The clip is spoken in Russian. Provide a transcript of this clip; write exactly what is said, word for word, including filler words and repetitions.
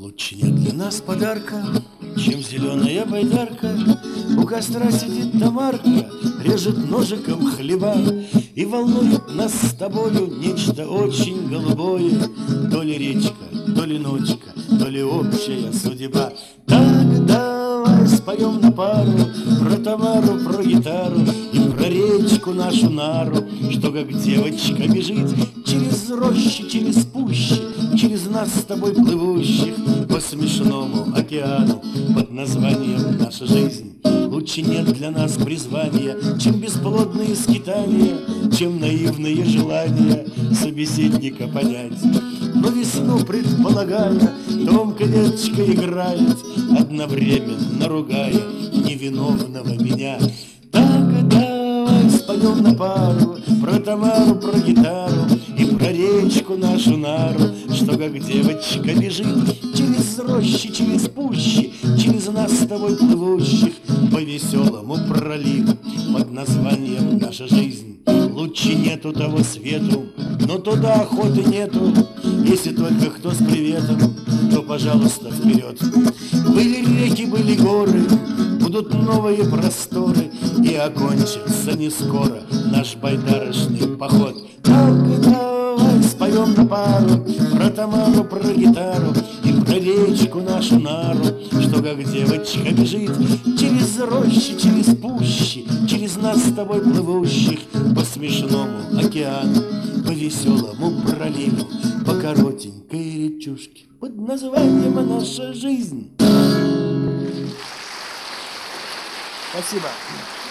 Лучше нет для нас подарка, чем зеленая байдарка. У костра сидит Тамарка, режет ножиком хлеба, и волнует нас с тобою нечто очень голубое. То ли речка, то ли ночка, то ли общая судьба. Так давай споем на пару про Тамару, про гитару и про речку нашу Нару, что как девочка бежит через рощи, через пущи, через нас с тобой плывущих по смешному океану под названием «Наша жизнь». Лучше нет для нас призвания, чем бесплодные скитания, чем наивные желания собеседника понять. Но весну предполагая, тонко веточка играет, одновременно ругая невиновного меня. Так давай споем на пару про Тамару, про гитару и про речку нашу Нару, что как девочка бежит через рощи, через пущи, через нас с тобой плывущих по веселому проливу под названием «Наша жизнь». Лучше нету того свету, но туда охоты нету. Если только кто с приветом, то, пожалуйста, вперед. Были реки, были горы, будут новые просторы, и окончится не скоро наш байдарочный поход. Так давай споем на пару про Тамару, про гитару и про речку нашу Нару, что как девочка бежит через рощи, через пущи, через нас с тобой плывущих по смешному океану, по веселому проливу, по коротенькой речушке под названием «Наша жизнь». Спасибо.